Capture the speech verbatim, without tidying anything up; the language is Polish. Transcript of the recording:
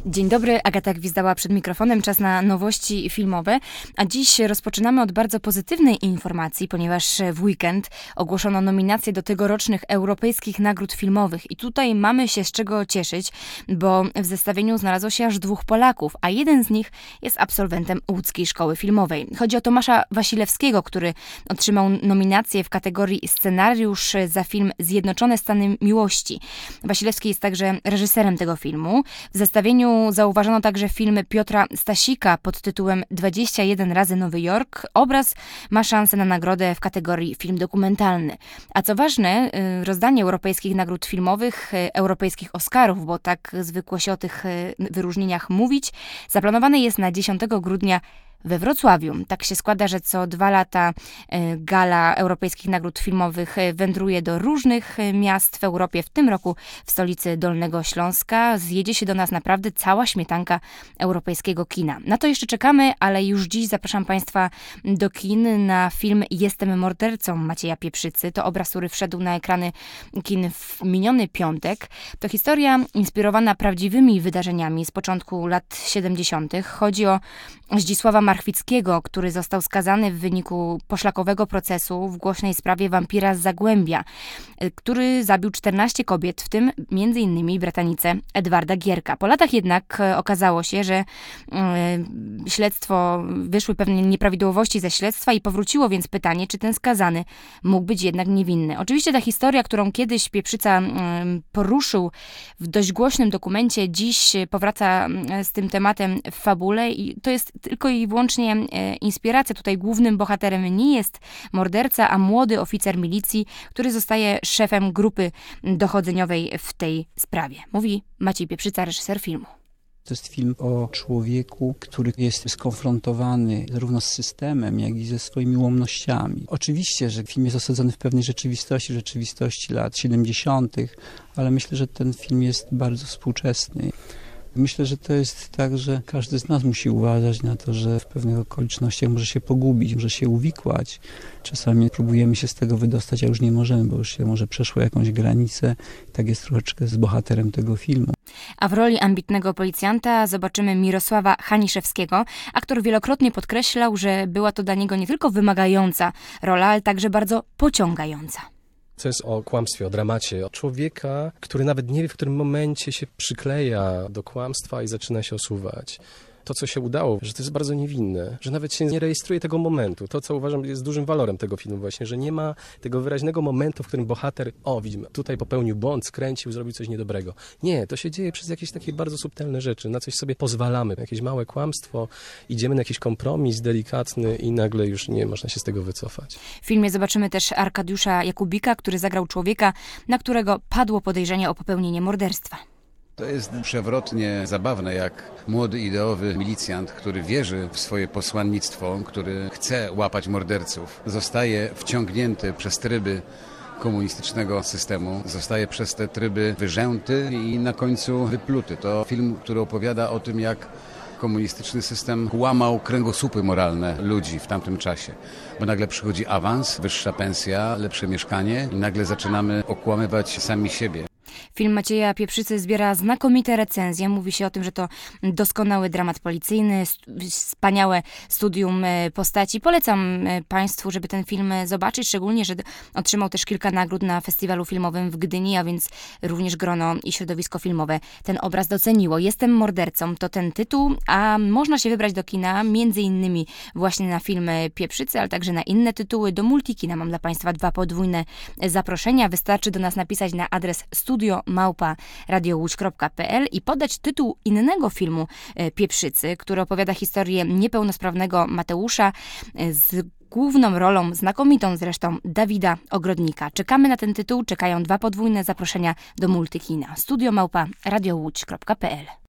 Dzień dobry, Agata Gwizdała przed mikrofonem, czas na nowości filmowe, a dziś rozpoczynamy od bardzo pozytywnej informacji, ponieważ w weekend ogłoszono nominacje do tegorocznych europejskich nagród filmowych i tutaj mamy się z czego cieszyć, bo w zestawieniu znalazło się aż dwóch Polaków, a jeden z nich jest absolwentem łódzkiej szkoły filmowej. Chodzi o Tomasza Wasilewskiego, który otrzymał nominację w kategorii scenariusz za film Zjednoczone Stany Miłości. Wasilewski jest także reżyserem tego filmu. W zestawieniu zauważono także film Piotra Stasika pod tytułem dwadzieścia jeden razy Nowy Jork. Obraz ma szansę na nagrodę w kategorii film dokumentalny. A co ważne, rozdanie europejskich nagród filmowych, europejskich Oscarów, bo tak zwykło się o tych wyróżnieniach mówić, zaplanowane jest na dziesiątego grudnia we Wrocławiu. Tak się składa, że co dwa lata gala europejskich nagród filmowych wędruje do różnych miast w Europie. W tym roku w stolicy Dolnego Śląska zjedzie się do nas naprawdę cała śmietanka europejskiego kina. Na to jeszcze czekamy, ale już dziś zapraszam Państwa do kin na film Jestem mordercą Macieja Pieprzycy. To obraz, który wszedł na ekrany kin w miniony piątek. To historia inspirowana prawdziwymi wydarzeniami z początku lat siedemdziesiątych. Chodzi o Zdzisława Marchwickiego, który został skazany w wyniku poszlakowego procesu w głośnej sprawie wampira z Zagłębia, który zabił czternaście kobiet, w tym między innymi bratanicę Edwarda Gierka. Po latach jednak okazało się, że y, śledztwo, wyszły pewne nieprawidłowości ze śledztwa i powróciło więc pytanie, czy ten skazany mógł być jednak niewinny. Oczywiście ta historia, którą kiedyś Pieprzyca y, poruszył w dość głośnym dokumencie, dziś powraca z tym tematem w fabule i to jest tylko i wyłącznie inspiracja. Tutaj głównym bohaterem nie jest morderca, a młody oficer milicji, który zostaje szefem grupy dochodzeniowej w tej sprawie. Mówi Maciej Pieprzyca, reżyser filmu. To jest film o człowieku, który jest skonfrontowany zarówno z systemem, jak i ze swoimi ułomnościami. Oczywiście, że film jest osadzony w pewnej rzeczywistości, rzeczywistości lat siedemdziesiątych, ale myślę, że ten film jest bardzo współczesny. Myślę, że to jest tak, że każdy z nas musi uważać na to, że w pewnych okolicznościach może się pogubić, może się uwikłać. Czasami próbujemy się z tego wydostać, a już nie możemy, bo już się może przeszło jakąś granicę. I tak jest troszeczkę z bohaterem tego filmu. A w roli ambitnego policjanta zobaczymy Mirosława Haniszewskiego. Aktor wielokrotnie podkreślał, że była to dla niego nie tylko wymagająca rola, ale także bardzo pociągająca. To jest o kłamstwie, o dramacie, o człowieka, który nawet nie wie, w którym momencie się przykleja do kłamstwa i zaczyna się osuwać. To, co się udało, że to jest bardzo niewinne, że nawet się nie rejestruje tego momentu. To, co uważam jest dużym walorem tego filmu właśnie, że nie ma tego wyraźnego momentu, w którym bohater, o widzimy, tutaj popełnił błąd, skręcił, zrobił coś niedobrego. Nie, to się dzieje przez jakieś takie bardzo subtelne rzeczy, na coś sobie pozwalamy, jakieś małe kłamstwo, idziemy na jakiś kompromis delikatny i nagle już nie można się z tego wycofać. W filmie zobaczymy też Arkadiusza Jakubika, który zagrał człowieka, na którego padło podejrzenie o popełnienie morderstwa. To jest przewrotnie zabawne, jak młody, ideowy milicjant, który wierzy w swoje posłannictwo, który chce łapać morderców, zostaje wciągnięty przez tryby komunistycznego systemu, zostaje przez te tryby wyrzęty i na końcu wypluty. To film, który opowiada o tym, jak komunistyczny system łamał kręgosłupy moralne ludzi w tamtym czasie. Bo nagle przychodzi awans, wyższa pensja, lepsze mieszkanie i nagle zaczynamy okłamywać sami siebie. Film Macieja Pieprzycy zbiera znakomite recenzje. Mówi się o tym, że to doskonały dramat policyjny, wspaniałe studium postaci. Polecam Państwu, żeby ten film zobaczyć, szczególnie, że otrzymał też kilka nagród na festiwalu filmowym w Gdyni, a więc również grono i środowisko filmowe ten obraz doceniło. Jestem mordercą to ten tytuł, a można się wybrać do kina między innymi właśnie na film Pieprzycy, ale także na inne tytuły. Do Multikina mam dla Państwa dwa podwójne zaproszenia. Wystarczy do nas napisać na adres studio małpa radio łódź kropka pe el i podać tytuł innego filmu Pieprzycy, który opowiada historię niepełnosprawnego Mateusza z główną rolą, znakomitą zresztą, Dawida Ogrodnika. Czekamy na ten tytuł, czekają dwa podwójne zaproszenia do Multikina. studio małpa radio łódź kropka pe el.